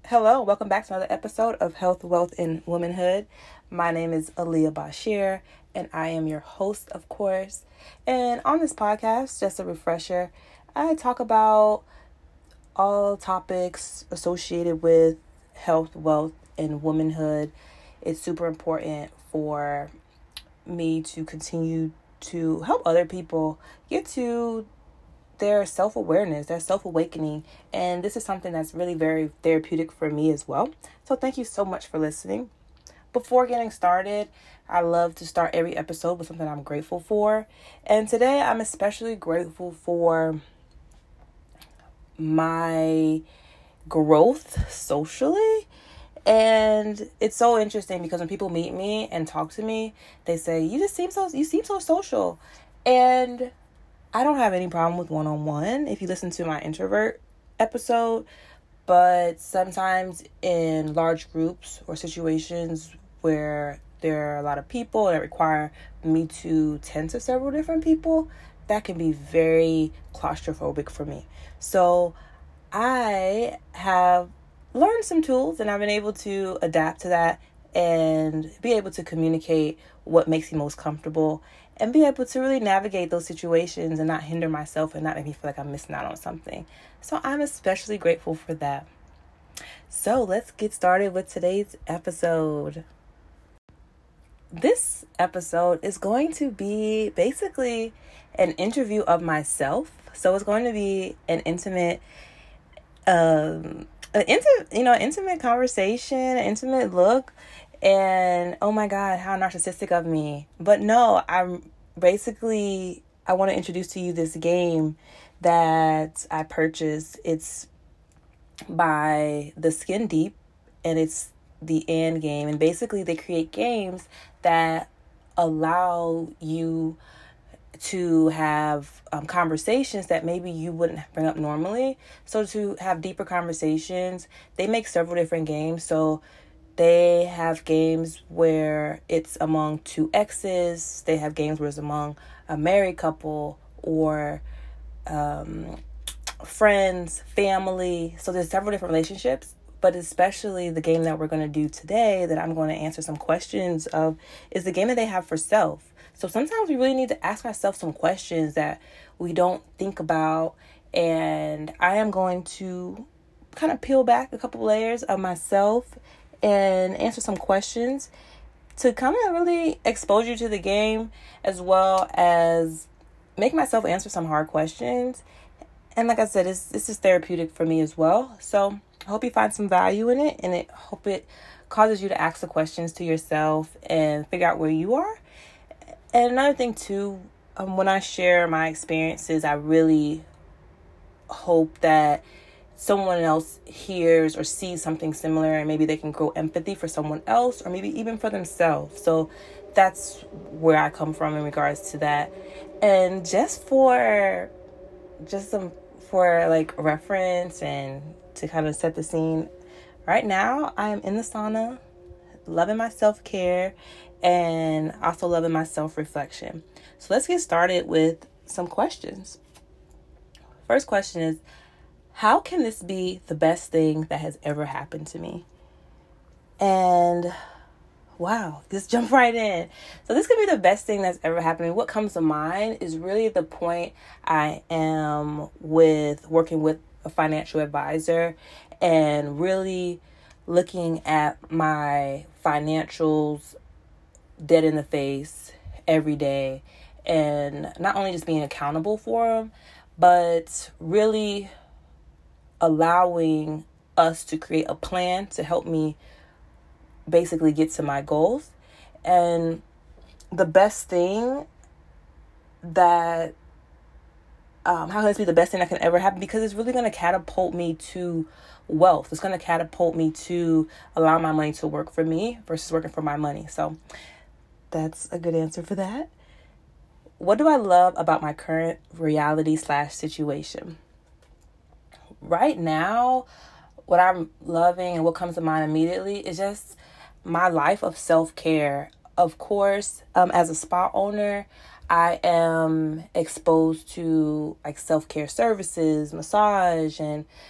Hello, welcome back to another episode of Health, Wealth, and Womanhood. My name is Aaliyah Bashir, and I am your host, of course. And on this podcast, just a refresher, I talk about all topics associated with health, wealth, and womanhood. It's super important for me to continue to help other people get to their self-awareness, their self-awakening. And this is something that's really very therapeutic for me as well. So thank you so much for listening. Before getting started, I love to start every episode with something I'm grateful for. And today I'm especially grateful for my growth socially. And it's so interesting because when people meet me and talk to me, they say, you seem so social. And I don't have any problem with one-on-one if you listen to my introvert episode, but sometimes in large groups or situations where there are a lot of people that require me to tend to several different people, that can be very claustrophobic for me. So I have learned some tools and I've been able to adapt to that and be able to communicate what makes me most comfortable and be able to really navigate those situations and not hinder myself and not make me feel like I'm missing out on something. So I'm especially grateful for that. So let's get started with today's episode. This episode is going to be basically an interview of myself. So it's going to be an intimate intimate conversation, an intimate look. And oh my God, how narcissistic of me. But no, I want to introduce to you this game that I purchased. It's by The Skin Deep and it's the And game. And basically they create games that allow you to have conversations that maybe you wouldn't bring up normally. So to have deeper conversations, they make several different games. So they have games where it's among two exes. They have games where it's among a married couple or friends, family. So there's several different relationships. But especially the game that we're going to do today that I'm going to answer some questions of is the game that they have for self. So sometimes we really need to ask ourselves some questions that we don't think about. And I am going to kind of peel back a couple layers of myself and answer some questions to kind of really expose you to the game as well as make myself answer some hard questions. And like I said, this is therapeutic for me as well. So I hope you find some value in it and I hope it causes you to ask the questions to yourself and figure out where you are. And another thing too, when I share my experiences, I really hope that someone else hears or sees something similar and maybe they can grow empathy for someone else or maybe even for themselves. So that's where I come from in regards to that. And for reference and to kind of set the scene, right now I am in the sauna, loving my self-care and also loving my self-reflection. So let's get started with some questions. First question is, how can this be the best thing that has ever happened to me? And wow, just jump right in. So this could be the best thing that's ever happened to me. What comes to mind is really the point I am with working with a financial advisor and really looking at my financials dead in the face every day and not only just being accountable for them, but really allowing us to create a plan to help me basically get to my goals. And the best thing that how can this be the best thing that can ever happen? Because it's really going to catapult me to wealth. It's going to catapult me to allow my money to work for me versus working for my money. So that's a good answer for that. What do I love about my current reality / situation? Right now, what I'm loving and what comes to mind immediately is just my life of self-care. Of course, as a spa owner, I am exposed to like self-care services, massage, and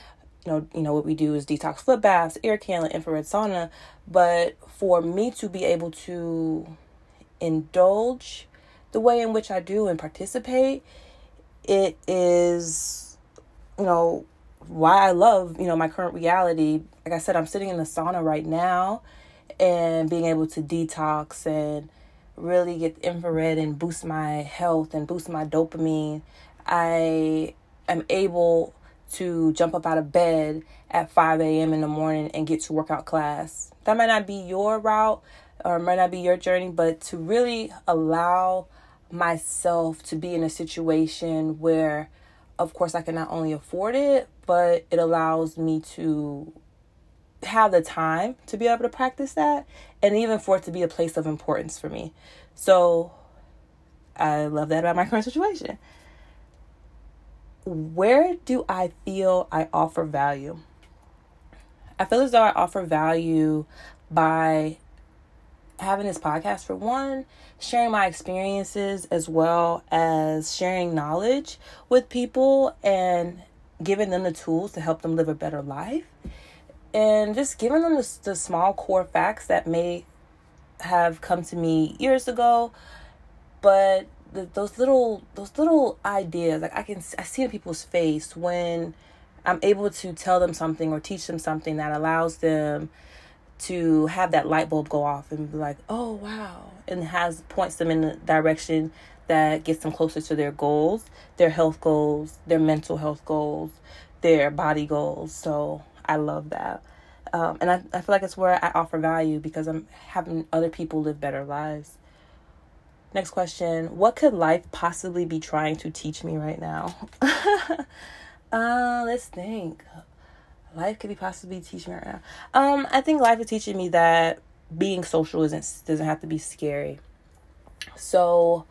what we do is detox foot baths, air candling, infrared sauna. But for me to be able to indulge the way in which I do and participate, it is, why I love, my current reality. Like I said, I'm sitting in the sauna right now and being able to detox and really get infrared and boost my health and boost my dopamine. I am able to jump up out of bed at 5 a.m. in the morning and get to workout class. That might not be your route or might not be your journey, but to really allow myself to be in a situation where, of course, I can not only afford it, but it allows me to have the time to be able to practice that, and even for it to be a place of importance for me. So I love that about my current situation. Where do I feel I offer value? I feel as though I offer value by having this podcast, for one, sharing my experiences as well as sharing knowledge with people and giving them the tools to help them live a better life. And just giving them the small core facts that may have come to me years ago, but those little ideas, like I see in people's face when I'm able to tell them something or teach them something that allows them to have that light bulb go off and be like, oh wow, and points them in the direction that gets them closer to their goals, their health goals, their mental health goals, their body goals. So I love that. And I feel like it's where I offer value because I'm having other people live better lives. Next question. What could life possibly be trying to teach me right now? Let's think. Life could be possibly teaching me right now. I think life is teaching me that being social doesn't have to be scary. So,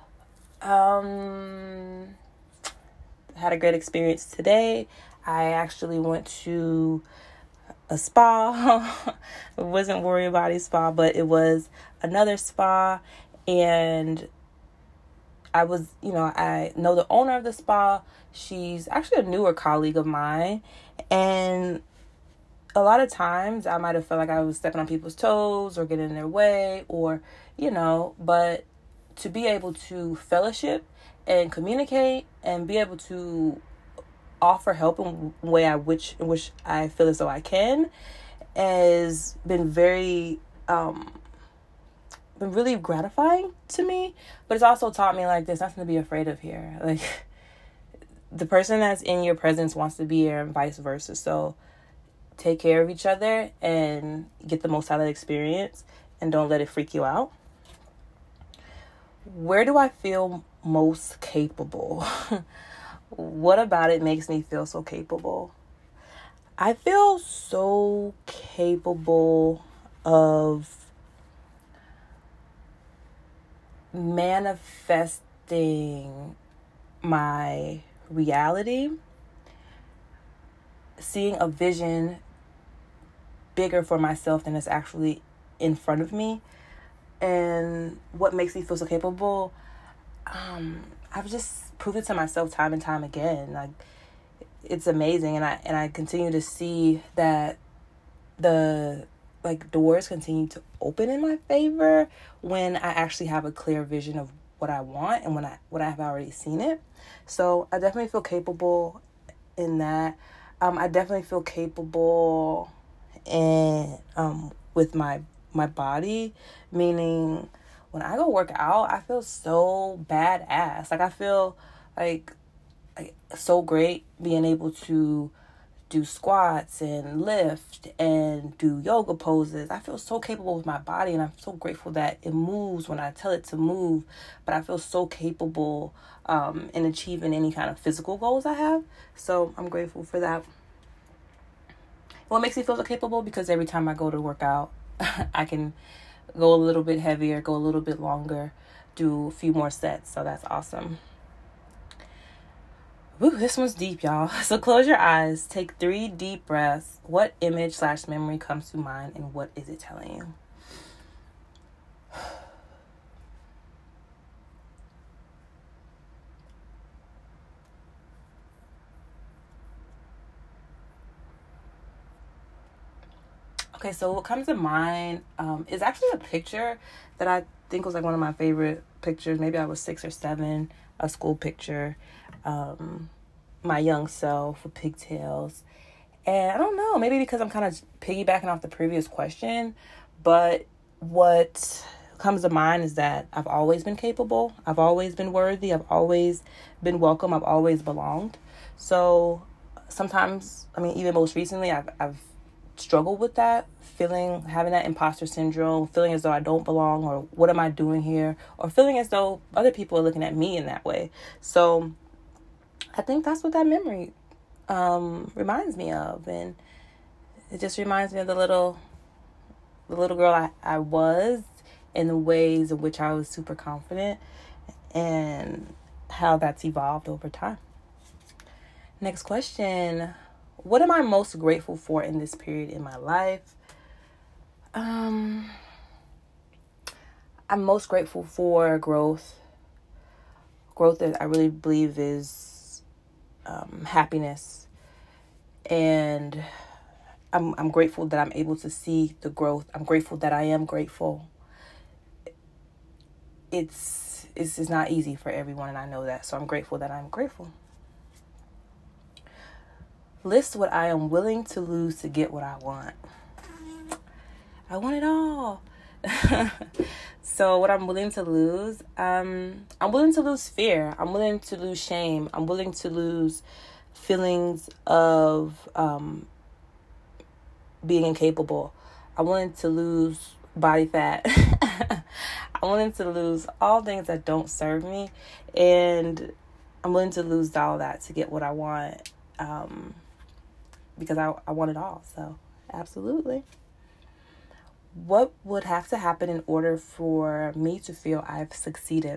had a great experience today. I actually went to a spa. I wasn't worried about a spa, but it was another spa, and I was, I know the owner of the spa. She's actually a newer colleague of mine, and a lot of times I might have felt like I was stepping on people's toes or getting in their way or, but to be able to fellowship and communicate and be able to offer help in which I feel as though I can has been been really gratifying to me. But it's also taught me, like, there's nothing to be afraid of here. Like, the person that's in your presence wants to be here and vice versa. So take care of each other and get the most out of the experience and don't let it freak you out. Where do I feel most capable? What about it makes me feel so capable? I feel so capable of manifesting my reality, seeing a vision bigger for myself than is actually in front of me. And what makes me feel so capable, I've just proved it to myself time and time again. Like, it's amazing, and I continue to see that the doors continue to open in my favor when I actually have a clear vision of what I want and when I have already seen it. So I definitely feel capable in that. I definitely feel capable in with my body, meaning when I go work out, I feel so badass. Like, I feel like so great being able to do squats and lift and do yoga poses. I feel so capable with my body, and I'm so grateful that it moves when I tell it to move. But I feel so capable in achieving any kind of physical goals I have. So I'm grateful for that. What makes me feel so capable? Because every time I go to work out, I can go a little bit heavier, go a little bit longer, do a few more sets. So that's awesome. Woo, this one's deep, y'all. So close your eyes, take 3 deep breaths. What image/memory comes to mind, and what is it telling you? Okay, so what comes to mind is actually a picture that I think was like one of my favorite pictures. Maybe I was 6 or 7, a school picture. My young self with pigtails. And I don't know, maybe because I'm kind of piggybacking off the previous question, but what comes to mind is that I've always been capable. I've always been worthy. I've always been welcome. I've always belonged. So sometimes, I mean, even most recently, I've struggled with that, having that imposter syndrome, feeling as though I don't belong, or what am I doing here, or feeling as though other people are looking at me in that way. So I think that's what that memory reminds me of, and it just reminds me of the little girl I was, and the ways in which I was super confident, and how that's evolved over time. Next question. What am I most grateful for in this period in my life? I'm most grateful for growth. Growth that I really believe is happiness. And I'm grateful that I'm able to see the growth. I'm grateful that I am grateful. It's not easy for everyone, and I know that. So I'm grateful that I'm grateful. List what I am willing to lose to get what I want. I want it all. So what I'm willing to lose, I'm willing to lose fear. I'm willing to lose shame. I'm willing to lose feelings of being incapable. I'm willing to lose body fat. I'm willing to lose all things that don't serve me. And I'm willing to lose all that to get what I want. Because I want it all. So absolutely. What would have to happen in order for me to feel I've succeeded?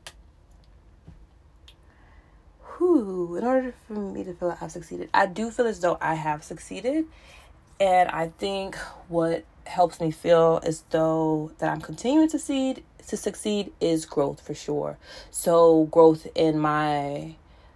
In order for me to feel I've succeeded, I do feel as though I have succeeded. And I think what helps me feel as though that I'm continuing to succeed is growth, for sure. So growth in my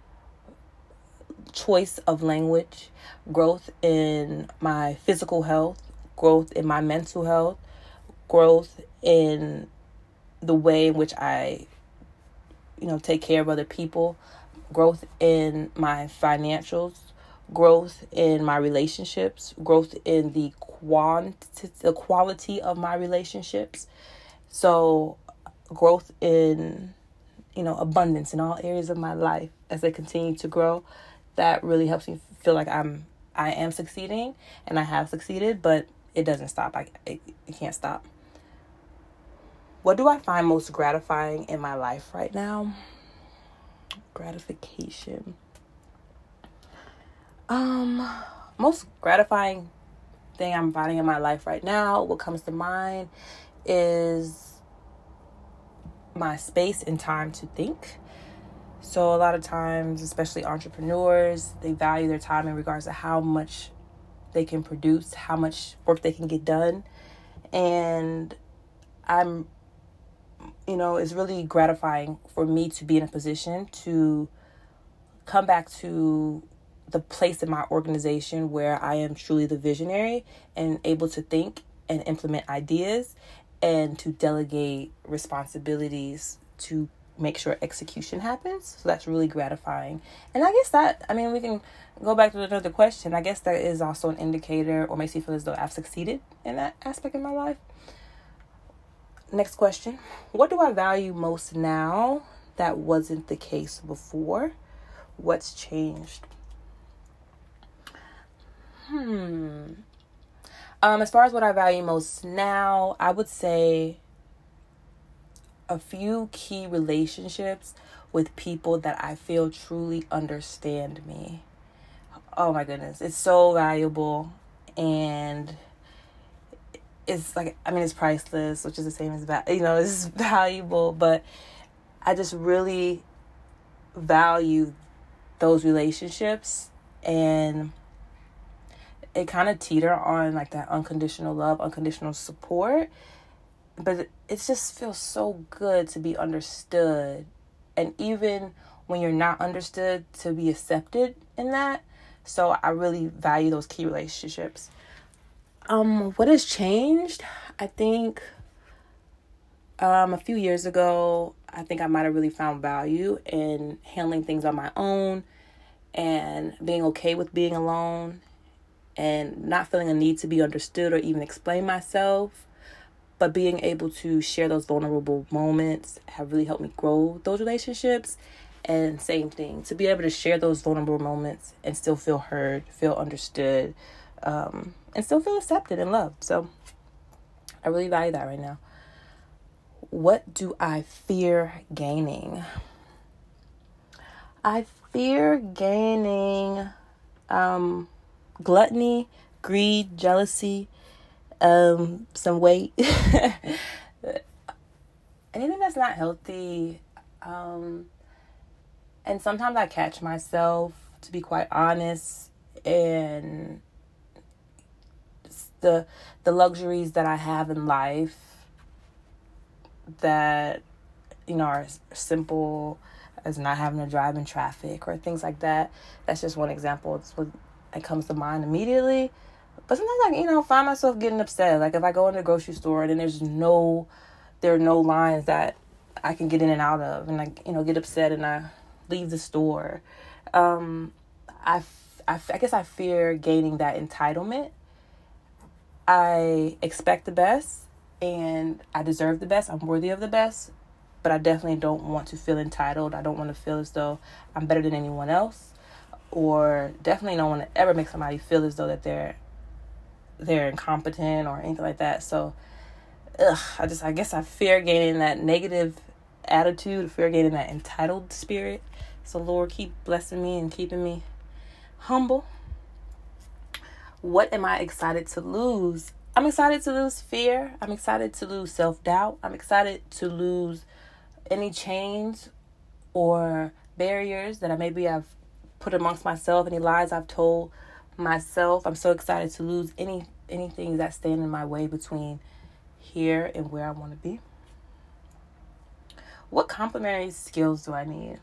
choice of language, growth in my physical health, growth in my mental health, growth in the way in which I, take care of other people, growth in my financials, growth in my relationships, growth in the quality of my relationships. So growth in, abundance in all areas of my life as I continue to grow. That really helps me feel like I am succeeding, and I have succeeded, but it doesn't stop. It can't stop. What do I find most gratifying in my life right now? Gratification. Most gratifying thing I'm finding in my life right now, what comes to mind is my space and time to think. So a lot of times, especially entrepreneurs, they value their time in regards to how much they can produce, how much work they can get done. And it's really gratifying for me to be in a position to come back to the place in my organization where I am truly the visionary and able to think and implement ideas and to delegate responsibilities to make sure execution happens. So that's really gratifying. And I guess we can go back to another question. I guess that is also an indicator or makes me feel as though I've succeeded in that aspect of my life. Next question. What do I value most now that wasn't the case before? What's changed? As far as what I value most now, I would say a few key relationships with people that I feel truly understand me. Oh my goodness. It's so valuable, and it's it's priceless, which is the same as it's valuable, but I just really value those relationships, and it kind of teeter on that unconditional love, unconditional support, but it just feels so good to be understood, and even when you're not understood, to be accepted in that. So I really value those key relationships. What has changed? I think a few years ago, I think I might have really found value in handling things on my own and being okay with being alone and not feeling a need to be understood or even explain myself, but being able to share those vulnerable moments have really helped me grow those relationships. And same thing, to be able to share those vulnerable moments and still feel heard, feel understood, and still feel accepted and loved. So I really value that right now. What do I fear gaining? I fear gaining gluttony, greed, jealousy, some weight. Anything that's not healthy. And sometimes I catch myself, to be quite honest, and the luxuries that I have in life that, are simple as not having to drive in traffic or things like that. That's just one example. It's what that comes to mind immediately. But sometimes I, find myself getting upset. Like if I go in the grocery store and then there are no lines that I can get in and out of, and I, get upset and I leave the store. I guess I fear gaining that entitlement. I expect the best and I deserve the best. I'm worthy of the best, but I definitely don't want to feel entitled. I don't want to feel as though I'm better than anyone else, or definitely don't want to ever make somebody feel as though that they're incompetent or anything like that. So, I guess I fear gaining that negative attitude, fear gaining that entitled spirit. So Lord, keep blessing me and keeping me humble. What am I excited to lose? I'm excited to lose fear. I'm excited to lose self-doubt. I'm excited to lose any chains or barriers that I've put amongst myself, any lies I've told myself. I'm so excited to lose anything that stand in my way between here and where I want to be. What complementary skills do I need?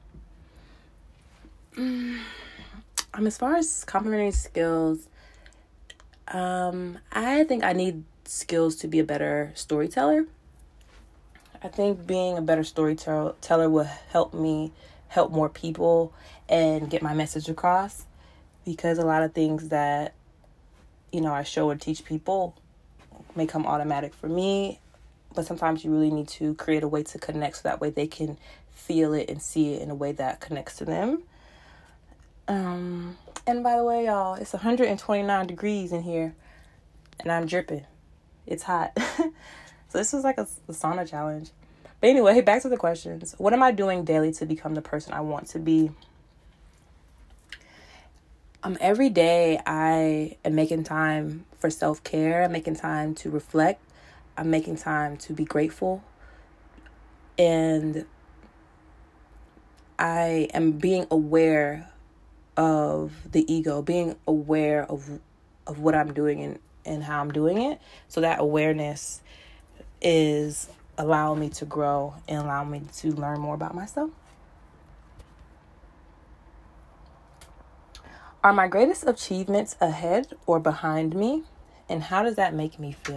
As far as complementary skills, I think I need skills to be a better storyteller. I think being a better storyteller will help me help more people and get my message across, because a lot of things that, I show and teach people may come automatic for me, but sometimes you really need to create a way to connect so that way they can feel it and see it in a way that connects to them. And by the way, y'all, it's 129 degrees in here and I'm dripping. It's hot. So this is like a sauna challenge. But anyway, back to the questions. What am I doing daily to become the person I want to be? Every day I am making time for self-care. I'm making time to reflect. I'm making time to be grateful. And I am being aware of the ego, being aware of what I'm doing and how I'm doing it. So that awareness is allowing me to grow and allowing me to learn more about myself. Are my greatest achievements ahead or behind me? And how does that make me feel?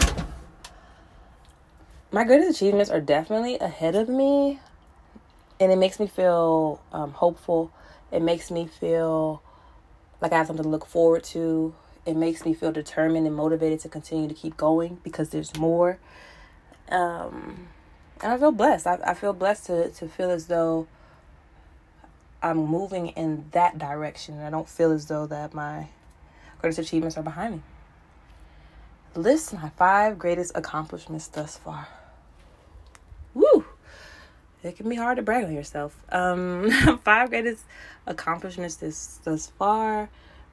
My greatest achievements are definitely ahead of me. And it makes me feel hopeful. It makes me feel like I have something to look forward to. It makes me feel determined and motivated to continue to keep going because there's more. And I feel blessed. I feel blessed to feel as though I'm moving in that direction. I don't feel as though that my greatest achievements are behind me. List my 5 greatest accomplishments thus far. Woo! It can be hard to brag on yourself. 5 greatest accomplishments thus far.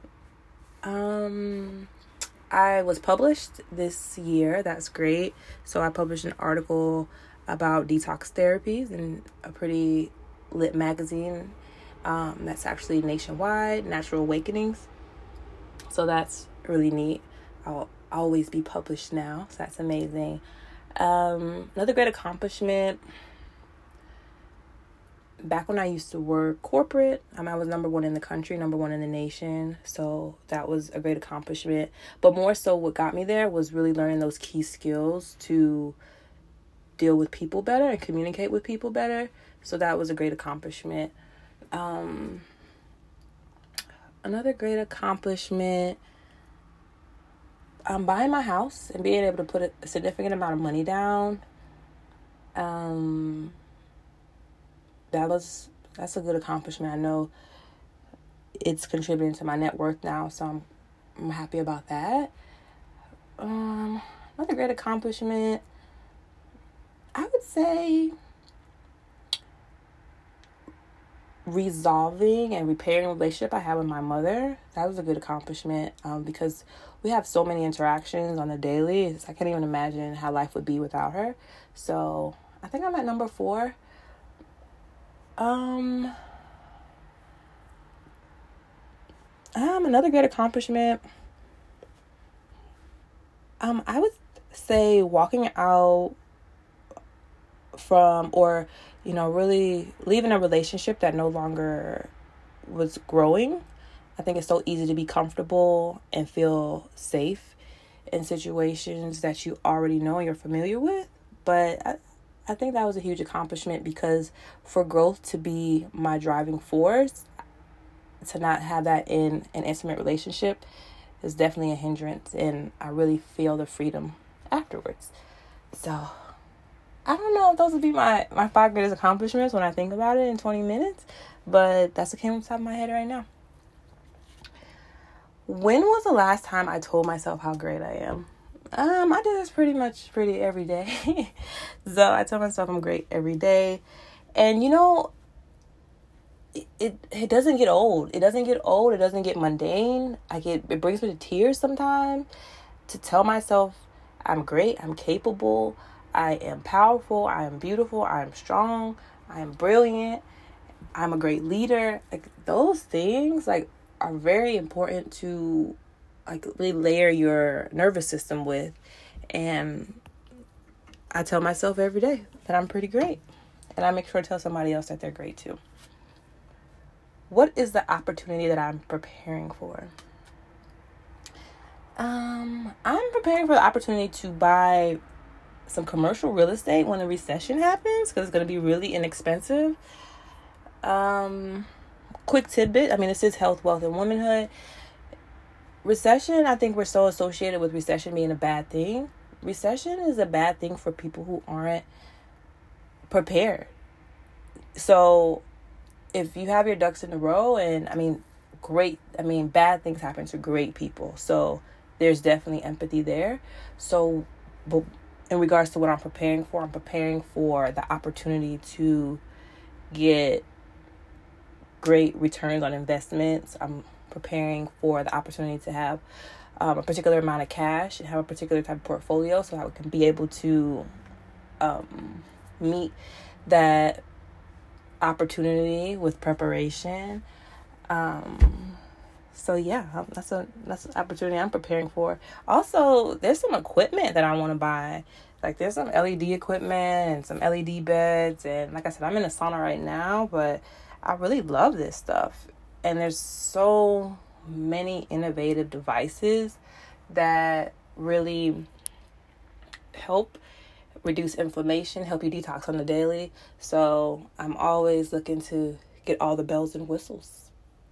I was published this year. That's great. So I published an article about detox therapies in a pretty lit magazine. That's actually nationwide, Natural Awakenings. So that's really neat. I'll always be published now. So that's amazing. Another great accomplishment. back when I used to work corporate, I was number one in the country, number one in the nation. So that was a great accomplishment. But more so, what got me there was really learning those key skills to deal with people better and communicate with people better. So that was a great accomplishment. Another great accomplishment, buying my house and being able to put a significant amount of money down. That's a good accomplishment. I know it's contributing to my net worth now, so I'm happy about that. Another great accomplishment, I would say resolving and repairing a relationship I had with my mother. That was a good accomplishment, because we have so many interactions on the daily. I can't even imagine how life would be without her. So I think I'm at number 4. Another great accomplishment, I would say walking out from, or, really leaving a relationship that no longer was growing. I think it's so easy to be comfortable and feel safe in situations that you already know and you're familiar with. But I think that was a huge accomplishment, because for growth to be my driving force, to not have that in an intimate relationship is definitely a hindrance, and I really feel the freedom afterwards. So I don't know if those would be my 5 greatest accomplishments when I think about it in 20 minutes, but that's what came on top of my head right now. When was the last time I told myself how great I am? I do this pretty every day. So I tell myself I'm great every day. And it doesn't get old. It doesn't get old. It doesn't get mundane. It brings me to tears sometimes to tell myself I'm great, I'm capable, I am powerful, I am beautiful, I am strong, I am brilliant, I'm a great leader. Like, those things are very important to really layer your nervous system with. And I tell myself every day that I'm pretty great. And I make sure to tell somebody else that they're great too. What is the opportunity that I'm preparing for? I'm preparing for the opportunity to buy some commercial real estate when the recession happens, because it's going to be really inexpensive. Quick tidbit. This is health, wealth, and womanhood. Recession, I think we're so associated with recession being a bad thing. Recession is a bad thing for people who aren't prepared. So if you have your ducks in a row, and bad things happen to great people. So there's definitely empathy there. So, but in regards to what I'm preparing for the opportunity to get great returns on investments. I'm preparing for the opportunity to have a particular amount of cash and have a particular type of portfolio, so I can be able to meet that opportunity with preparation. So yeah, that's an opportunity I'm preparing for. Also, there's some equipment that I want to buy. There's some LED equipment and some LED beds, and like I said, I'm in a sauna right now, but I really love this stuff. And there's so many innovative devices that really help reduce inflammation, help you detox on the daily. So I'm always looking to get all the bells and whistles.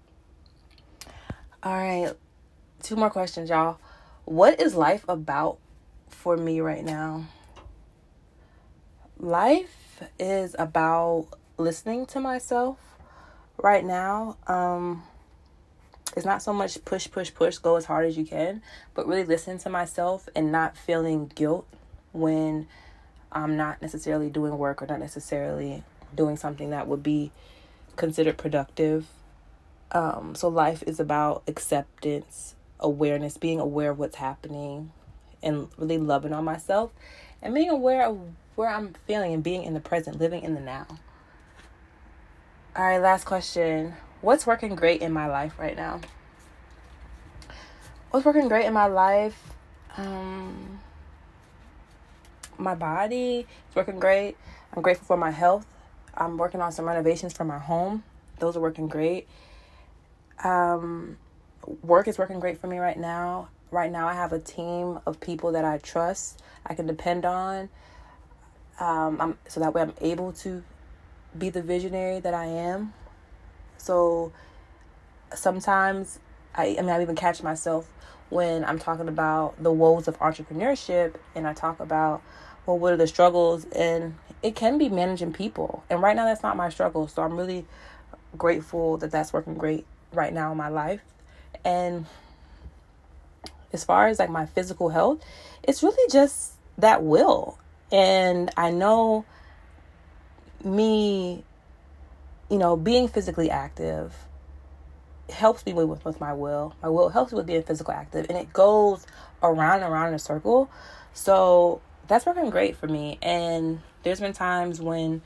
All right, 2 more questions, y'all. What is life about for me right now? Life is about listening to myself right now. It's not so much push, go as hard as you can, but really listen to myself and not feeling guilt when I'm not necessarily doing work or not necessarily doing something that would be considered productive. So life is about acceptance, awareness, being aware of what's happening, and really loving on myself, and being aware of where I'm feeling and being in the present, living in the now. All right, last question. What's working great in my life right now? What's working great in my life? My body is working great. I'm grateful for my health. I'm working on some renovations for my home. Those are working great. Work is working great for me right now. Right now, I have a team of people that I trust, I can depend on. So that way I'm able to be the visionary that I am. So sometimes, I even catch myself when I'm talking about the woes of entrepreneurship, and I talk about, well, what are the struggles? And it can be managing people. And right now, that's not my struggle. So I'm really grateful that that's working great right now in my life. And as far as like my physical health, it's really just that will. And I know me, being physically active helps me with my will. My will helps me with being physical active, and it goes around and around in a circle. So that's working great for me. And there's been times when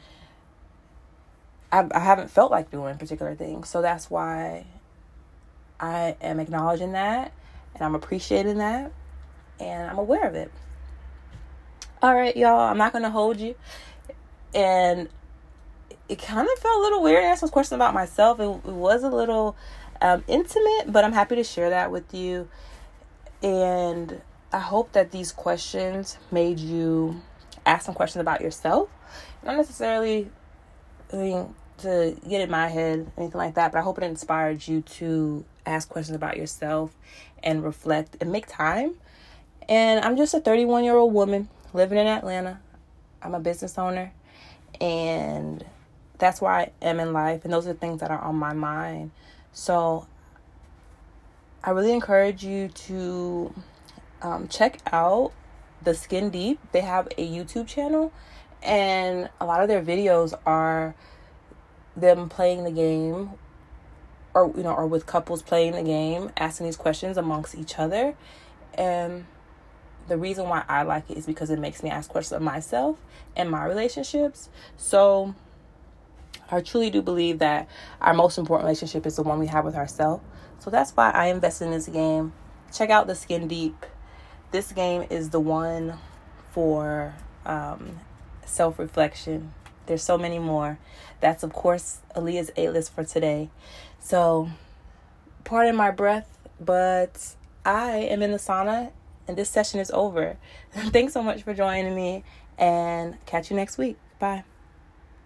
I haven't felt like doing particular things. So that's why I am acknowledging that, and I'm appreciating that, and I'm aware of it. All right, y'all, I'm not going to hold you. And it kind of felt a little weird to ask those questions about myself. It was a little intimate, but I'm happy to share that with you. And I hope that these questions made you ask some questions about yourself. Not necessarily to get in my head, anything like that, but I hope it inspired you to ask questions about yourself and reflect and make time. And I'm just a 31-year-old woman living in Atlanta. I'm a business owner, and that's where I am in life, and those are the things that are on my mind. So I really encourage you to check out the Skin Deep. They have a YouTube channel, and a lot of their videos are them playing the game, or with couples playing the game, asking these questions amongst each other. And the reason why I like it is because it makes me ask questions of myself and my relationships. So I truly do believe that our most important relationship is the one we have with ourselves. So that's why I invested in this game. Check out the Skin Deep. This game is the one for self-reflection. There's so many more. That's, of course, Aaliyah's A-list for today. So, pardon my breath, but I am in the sauna, and this session is over. Thanks so much for joining me, and catch you next week. Bye.